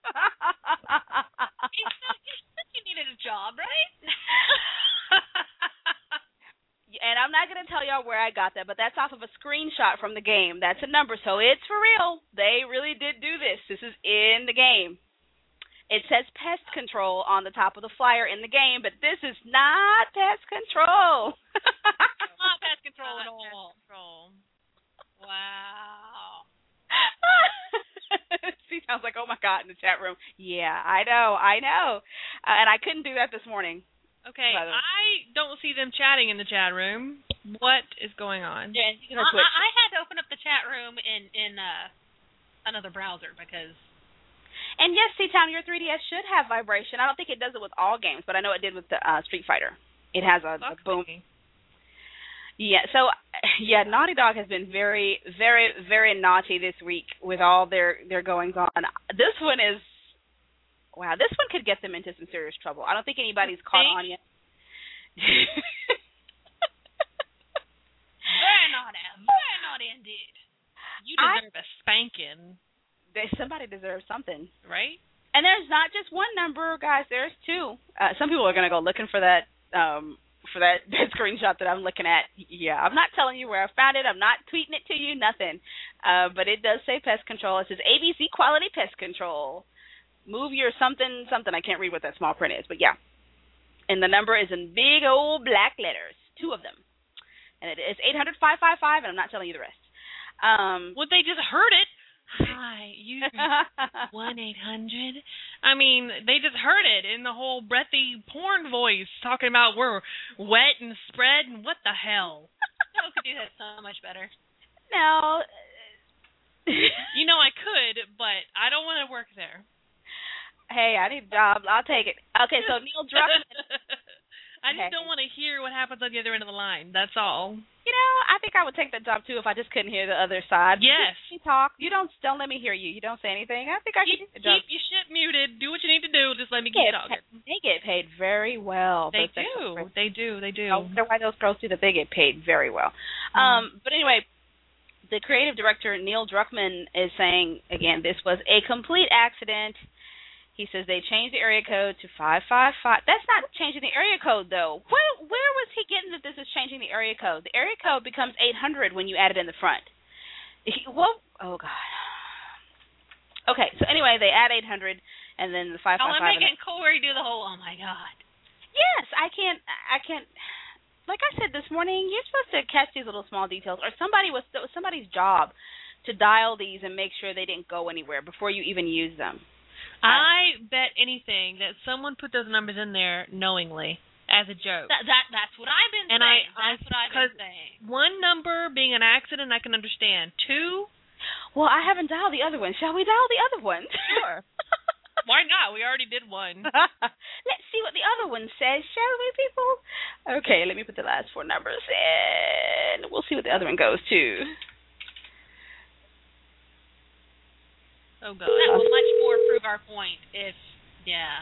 You needed a job, right? And I'm not going to tell y'all where I got that, but that's off of a screenshot from the game. That's a number, so it's for real. They really did do this. This is in the game. It says pest control on the top of the flyer in the game, but this is not pest control. Not pest control at all. Wow. See, sounds like, oh my God, in the chat room. Yeah, I know. And I couldn't do that this morning. Okay, I don't see them chatting in the chat room. What is going on? Yeah, I had to open up the chat room in another browser because. And yes, C-Town, your 3DS should have vibration. I don't think it does it with all games, but I know it did with the Street Fighter. It has a boom. Yeah, so, Naughty Dog has been very, very, very naughty this week with all their goings on. This one is, wow, this one could get them into some serious trouble. I don't think anybody's caught on yet. Very naughty indeed. You deserve a spanking. Somebody deserves something. Right? And there's not just one number, guys. There's two. Some people are going to go looking for that screenshot that I'm looking at. Yeah, I'm not telling you where I found it. I'm not tweeting it to you, nothing. But it does say pest control. It says ABC Quality Pest Control. move your something. I can't read what that small print is, but yeah. And the number is in big old black letters, 2 of them. And it is 800-555, and I'm not telling you the rest. Well, they just heard it. Hi, you 1-800. I mean, they just heard it in the whole breathy porn voice talking about we're wet and spread and what the hell. People could do that so much better. No. You know I could, but I don't want to work there. Hey, I need a job. I'll take it. Okay, so Neil Druckmann. I just don't want to hear what happens on the other end of the line. That's all. You know, I think I would take that job too if I just couldn't hear the other side. Yes. You talk. You don't let me hear you. You don't say anything. I think I could do the job. Keep your shit muted. Do what you need to do. Just let me keep talking. They get paid very well. They do. They do. I wonder why those girls do that. They get paid very well. But anyway, the creative director, Neil Druckmann, is saying, again, this was a complete accident. He says they changed the area code to 555. That's not changing the area code, though. Where was he getting that this is changing the area code? The area code becomes 800 when you add it in the front. Oh, God. Okay, so anyway, they add 800, and then the 555. I'm making Corey do the whole, oh, my God. Yes, I can't. Like I said this morning, you're supposed to catch these little small details, or somebody's job to dial these and make sure they didn't go anywhere before you even use them. I bet anything that someone put those numbers in there knowingly as a joke. That's what I've been saying. That's what I've been saying. One number being an accident, I can understand. 2? Well, I haven't dialed the other one. Shall we dial the other one? Sure. Why not? We already did one. Let's see what the other one says, shall we, people? Okay, let me put the last 4 numbers in. We'll see what the other one goes to. Oh, God. That will much more prove our point if, yeah.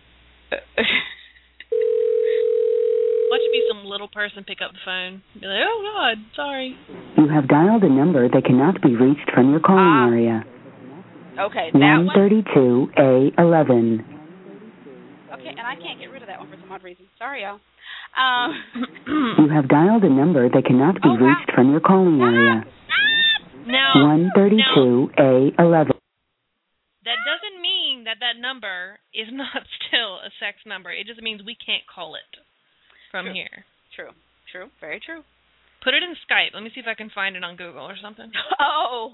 Watch it be some little person pick up the phone. Be like, oh, God, sorry. You have dialed a number that cannot be reached from your calling area. Okay, that 132A11. Okay, and I can't get rid of that one for some odd reason. Sorry, y'all. You have dialed a number that cannot be reached from your calling area. Now, 132A11. That doesn't mean that number is not still a sex number. It just means we can't call it from here. True. Very true. Put it in Skype. Let me see if I can find it on Google or something. Oh.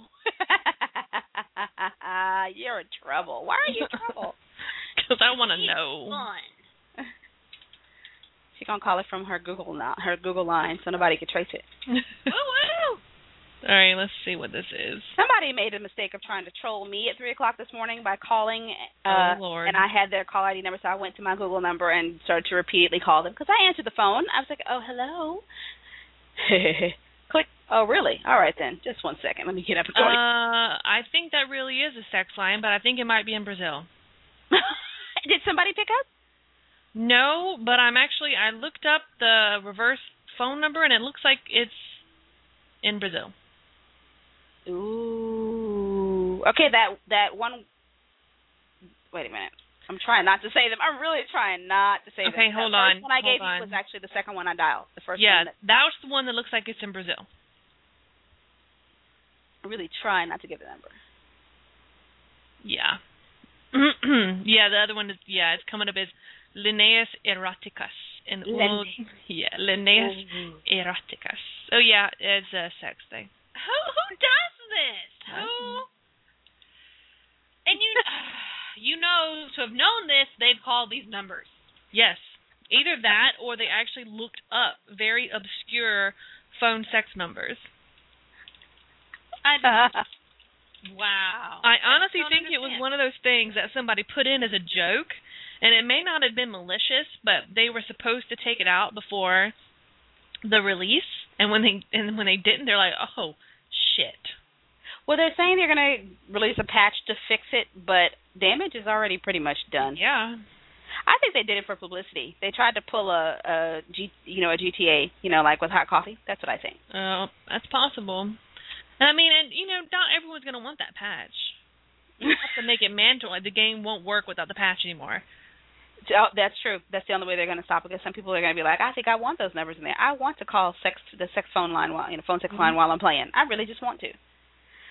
You're in trouble. Why are you in trouble? Because I want to know. Fun. She's going to call it from her Google line so nobody can trace it. Woo-woo! All right, let's see what this is. Somebody made a mistake of trying to troll me at 3 o'clock this morning by calling, oh, Lord. And I had their call ID number, so I went to my Google number and started to repeatedly call them because I answered the phone. I was like, oh, hello. Click. Oh, really? All right, then. Just 1 second. Let me get up and go. I think that really is a sex line, but I think it might be in Brazil. Did somebody pick up? No, but I looked up the reverse phone number, and it looks like it's in Brazil. Ooh. Okay, that one. Wait a minute. I'm trying not to say them. I'm really trying not to say them. Okay, hold on. The first one I gave you was actually the second one I dialed. The first one. That was the one that looks like it's in Brazil. I'm really trying not to give the number. Yeah. Yeah, the other one is, it's coming up as Linnaeus Eroticus. Linnaeus Eroticus. Oh, yeah, it's a sex thing. Who does this? Who? And you know, to have known this, they've called these numbers. Yes. Either that or they actually looked up very obscure phone sex numbers. Wow. I honestly think it was one of those things that somebody put in as a joke, and it may not have been malicious, but they were supposed to take it out before the release, and when they didn't, they're like, oh, shit. Well, they're saying they're going to release a patch to fix it, but damage is already pretty much done. Yeah. I think they did it for publicity. They tried to pull a GTA, like with hot coffee. That's what I think. That's possible. I mean, and not everyone's going to want that patch. You have to make it mandatory. The game won't work without the patch anymore. Oh, that's true. That's the only way they're going to stop it. Because some people are going to be like, I think I want those numbers in there. I want to call the sex phone line while phone sex line while I'm playing. I really just want to.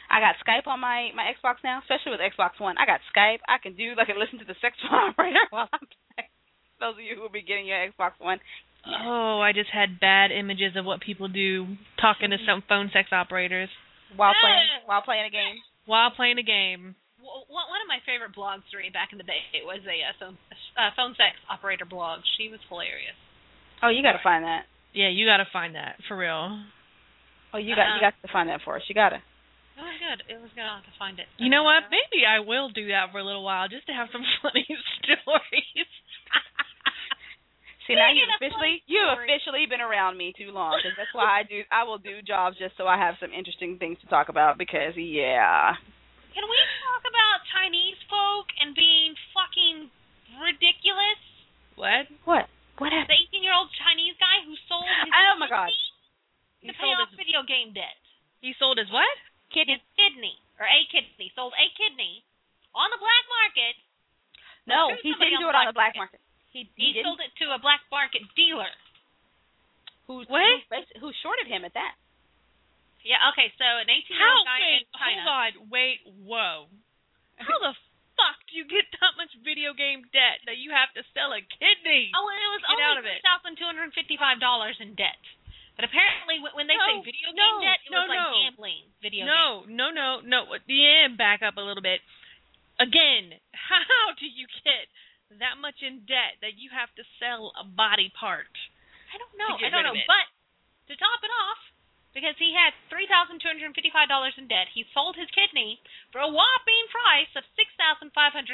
I got Skype on my Xbox now, especially with Xbox One. I got Skype. I can listen to the sex phone operator while I'm playing. Those of you who will be getting your Xbox One. Yeah. Oh, I just had bad images of what people do talking to some phone sex operators While playing a game. While playing a game. One of my favorite blogs to read back in the day was a phone sex operator blog. She was hilarious. Oh, you got to find that. Yeah, you got to find that for real. Oh, you got to find that for us. You got to. It was good. It was good. I'll have to find it. You know what? Maybe I will do that for a little while just to have some funny stories. See, now you've officially been around me too long, because that's why I will do jobs just so I have some interesting things to talk about, because, yeah. Can we talk about Chinese folk and being fucking ridiculous? What? What happened? The 18-year-old Chinese guy who sold his oh, my God. to pay off video game debt. He sold his what? His kidney. Or a kidney. Sold a kidney on the black market. No, he didn't do it on the black market. He sold it to a black market dealer. Who shorted him at that. Yeah, okay, so an 18-year-old guy in China. Hold on, wait, whoa. How the fuck do you get that much video game debt that you have to sell a kidney? Oh, it was only $3,255 in debt. But apparently, when they say video game debt, it was like gambling video games. No. Yeah, back up a little bit. Again, how do you get that much in debt that you have to sell a body part? I don't know. But to top it off, because he had $3,255 in debt, he sold his kidney for a whopping price of $6,510.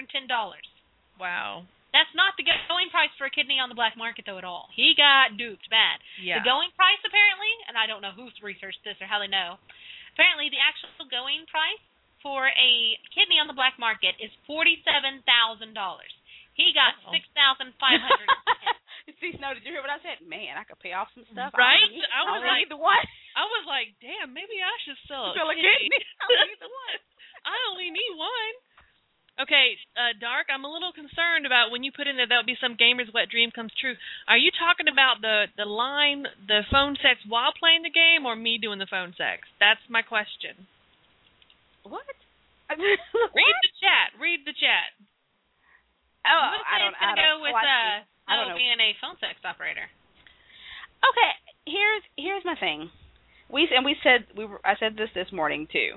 Wow. That's not the going price for a kidney on the black market, though, at all. He got duped bad. Yeah. The going price, apparently, and I don't know who's researched this or how they know, apparently the actual going price for a kidney on the black market is $47,000. He got $6,510. See, Snow, did you hear what I said? Man, I could pay off some stuff. Right? I was like, damn, maybe I should sell a kidney. I only need the one. I only need one. Okay, Dark, I'm a little concerned about when you put in that there'll be some gamer's wet dream comes true. Are you talking about the phone sex while playing the game, or me doing the phone sex? That's my question. What? Read the chat. Oh, I don't know. Being a phone sex operator. Okay, here's my thing. I said this morning too.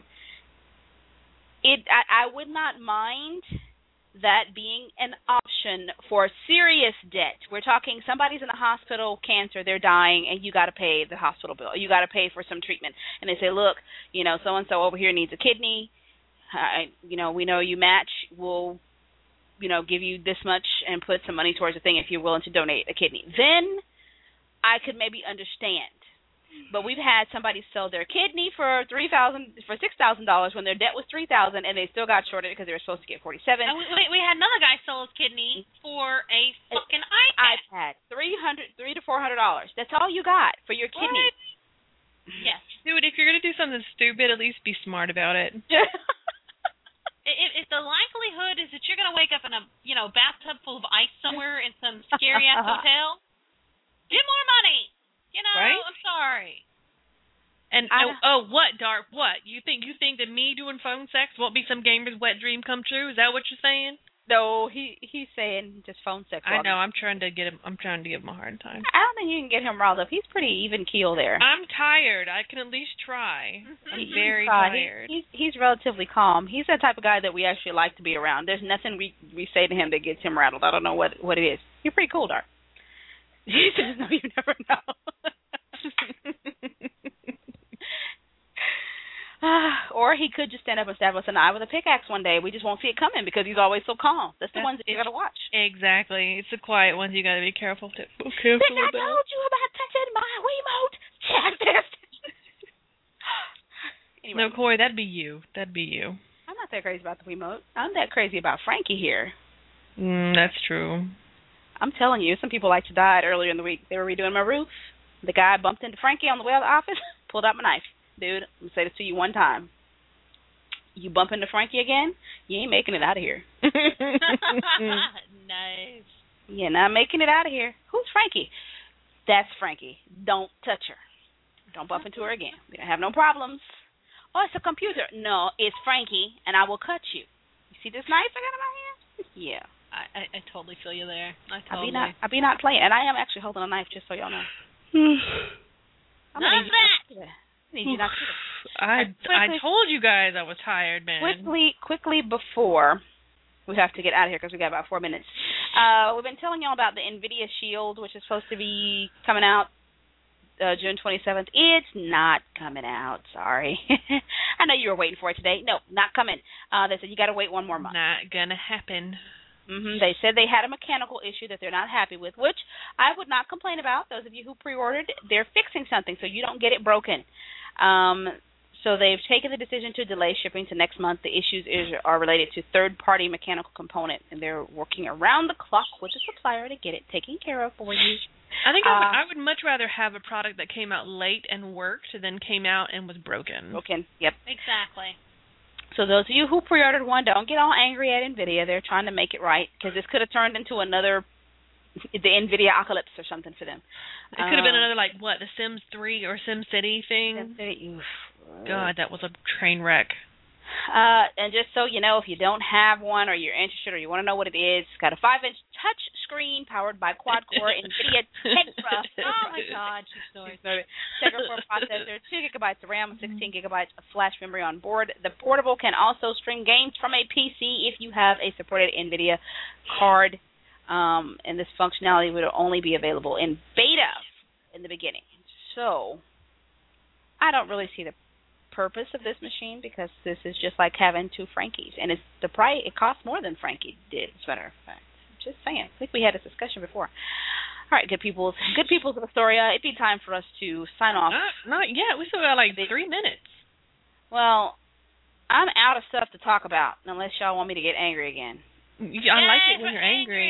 I would not mind that being an option for serious debt. We're talking somebody's in the hospital, cancer, they're dying, and you got to pay the hospital bill. You got to pay for some treatment. And they say, look, so and so over here needs a kidney. We know you match. We'll give you this much and put some money towards the thing if you're willing to donate a kidney. Then I could maybe understand. But we've had somebody sell their kidney for $6,000 when their debt was $3,000, and they still got shorted because they were supposed to get $47,000. And we had another guy sell his kidney for a fucking iPad. $300 to $400. That's all you got for your kidney. Yes. Dude, if you're gonna do something stupid, at least be smart about it. If the likelihood is that you're going to wake up in a bathtub full of ice somewhere in some scary ass hotel, get more money. Right? I'm sorry. And what, Dark? What you think that me doing phone sex won't be some gamer's wet dream come true? Is that what you're saying? No, he's saying just phone sex. I know. I'm trying to give him a hard time. I don't think you can get him riled up. He's pretty even keel there. I'm tired. I can at least try. I'm very tired. He's relatively calm. He's that type of guy that we actually like to be around. There's nothing we say to him that gets him rattled. I don't know what it is. You're pretty cool, Dark. You just know, you never know. Or he could just stand up and stab us in the eye with a pickaxe one day. We just won't see it coming because he's always so calm. That's the ones that you got to watch. Exactly. It's the quiet ones you got to be careful about. Didn't I told you about touching my Wiimote? Anyway. No, Corey, that'd be you. I'm not that crazy about the Wiimote. I'm that crazy about Frankie here. That's true. I'm telling you, some people like to die earlier in the week. They were redoing my roof. The guy bumped into Frankie on the way out of the office, pulled out my knife. Dude, I'm going to say this to you one time. You bump into Frankie again, you ain't making it out of here. Nice. You're not making it out of here. Who's Frankie? That's Frankie. Don't touch her. Don't bump into her again. We don't have no problems. Oh, it's a computer. No, it's Frankie, and I will cut you. You see this knife I got in my hand? Yeah. I totally feel you there. I be not playing, and I am actually holding a knife, just so y'all know. None of that. Need you not to. I told you guys I was tired, man. Quickly before we have to get out of here because we got about 4 minutes. We've been telling y'all about the NVIDIA Shield, which is supposed to be coming out June 27th. It's not coming out. Sorry. I know you were waiting for it today. No, not coming. They said you got to wait one more month. Not gonna happen. They said they had a mechanical issue that they're not happy with, which I would not complain about. Those of you who pre-ordered, they're fixing something so you don't get it broken. So they've taken the decision to delay shipping to next month. The issues are related to third-party mechanical component, and they're working around the clock with the supplier to get it taken care of for you. I think I would much rather have a product that came out late and worked than came out and was broken. Yep. Exactly. So those of you who pre-ordered one, don't get all angry at NVIDIA. They're trying to make it right because this could have turned into the NVIDIA apocalypse or something for them. It could have been another, the Sims 3 or SimCity thing. God, that was a train wreck. And just so you know, if you don't have one or you're interested or you want to know what it is, it's got a 5-inch touch screen powered by quad-core NVIDIA Tegra. Oh, my God. Tegra 4 processor, 2 gigabytes of RAM, 16 gigabytes of flash memory on board. The portable can also stream games from a PC if you have a supported NVIDIA card. And this functionality would only be available in beta in the beginning. So I don't really see the purpose of this machine because this is just like having two Frankies, and it's the price. It costs more than Frankie did, as a matter of fact. Just saying. I think we had this discussion before. All right, good peoples of Astoria. It'd be time for us to sign off. Not yet. We still got 3 minutes. Well, I'm out of stuff to talk about unless y'all want me to get angry again. I like it when you're angry.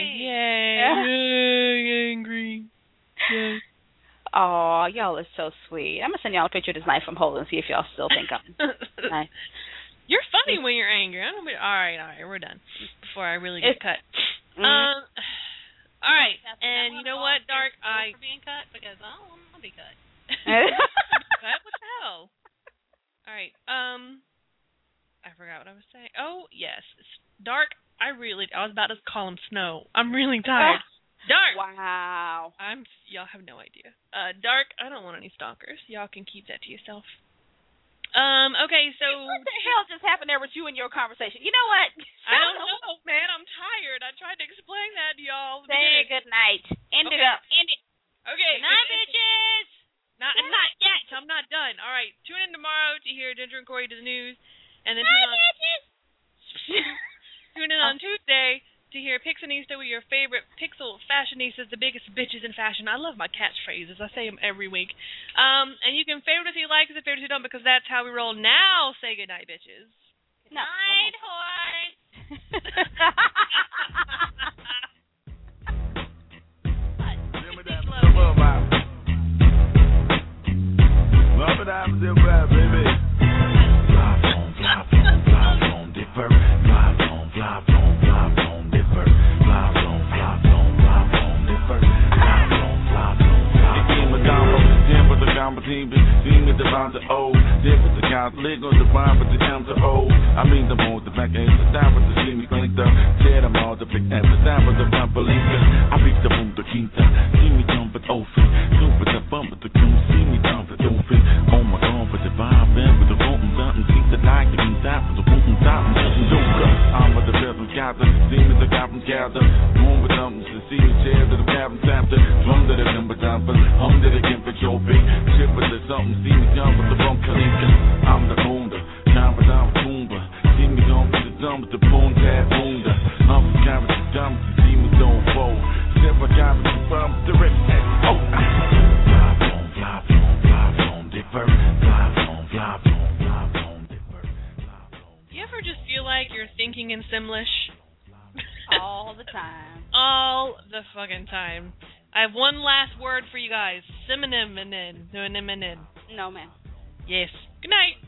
Yay, angry. Yay. Oh, y'all are so sweet. I'm going to send y'all a picture of this knife I'm holding and see if y'all still think I'm nice. You're funny when you're angry. All right, we're done before I really get cut. All right, and you know what, Dark? For being cut because I don't want to be cut. What the hell? All right, I forgot what I was saying. Oh, yes. Dark, I was about to call him Snow. I'm really tired. Dark! Wow. Y'all have no idea. Dark, I don't want any stalkers. Y'all can keep that to yourself. Okay, so... What the hell just happened there with you and your conversation? You know what? I don't know, man. I'm tired. I tried to explain that to y'all. Say good night. End it up. End it. Okay. Good night, bitches! Not yet. I'm not done. All right. Tune in tomorrow to hear Ginger and Corey do the news. And then tune in on Tuesday to hear Pixinista with your favorite pixel fashionistas, the biggest bitches in fashion. I love my catchphrases. I say them every week. And you can favorite if you like us, favorite if you don't, because that's how we roll. Now, say goodnight, bitches. Good night, horse. I mean the most, the back end, the time with the see me clink the tear them all, the big end, the time with the rampolita. I beat the boom, the quinta, see me jump it open, super the bump with the coon, see me jump it open. Oh my god, with the vibe, man, with the rotten something, see the light, the top, with the rotten top, I'm with the peasant gather, see me the goblin gather, moon with something, to see me chair to the cabin chapter, drum to the timber jumper, hum to the gimp at your big, ship with the something, see me jump with the bump kalinka. I'm the boonder, down with Tumba, see me jump with the dumb with the boom tab boonder, I'm the guy with the dumb, to see me don't fold, step a guy with the bum, direct oh, fly on, dipper, fly on, dipper. You ever just feel like you're thinking in Simlish? All the time. All the fucking time. I have one last word for you guys. Synonym. No, man. Yes. Good night.